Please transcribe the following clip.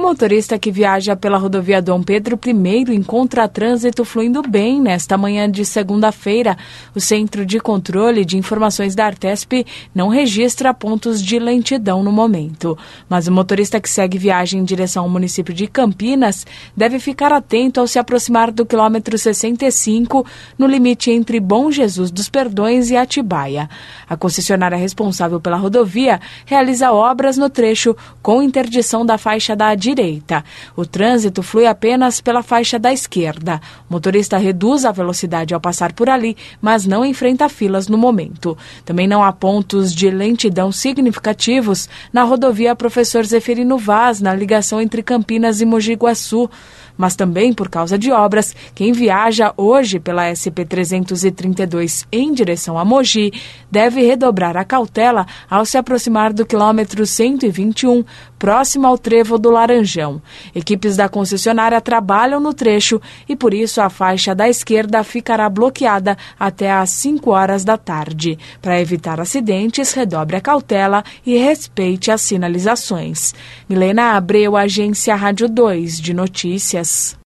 motorista que viaja pela rodovia Dom Pedro I encontra trânsito fluindo bem nesta manhã de segunda-feira. O Centro de Controle de Informações da Artesp não registra pontos de lentidão no momento. Mas o motorista que segue viagem em direção ao município de Campinas deve ficar atento ao se aproximar do quilômetro 65, no limite entre Bom Jesus dos Perdões e Atibaia. A concessionária responsável pela rodovia realiza obras no trecho com interdição da faixa da direita. O trânsito flui apenas pela faixa da esquerda. O motorista reduz a velocidade ao passar por ali, mas não enfrenta filas no momento. Também não há pontos de lentidão significativos na rodovia Professor Zeferino Vaz, na ligação entre Campinas e Mogi Guaçu. Mas também por causa de obras, quem viaja hoje pela SP-332 em direção a Mogi deve redobrar a cautela ao se aproximar do quilômetro 121, próximo ao trevo do Laranjão. Equipes da concessionária trabalham no trecho e por isso a faixa da esquerda ficará bloqueada até às 5 horas da tarde. Para evitar acidentes, redobre a cautela e respeite as sinalizações. Milena Abreu, Agência Rádio 2 de Notícias.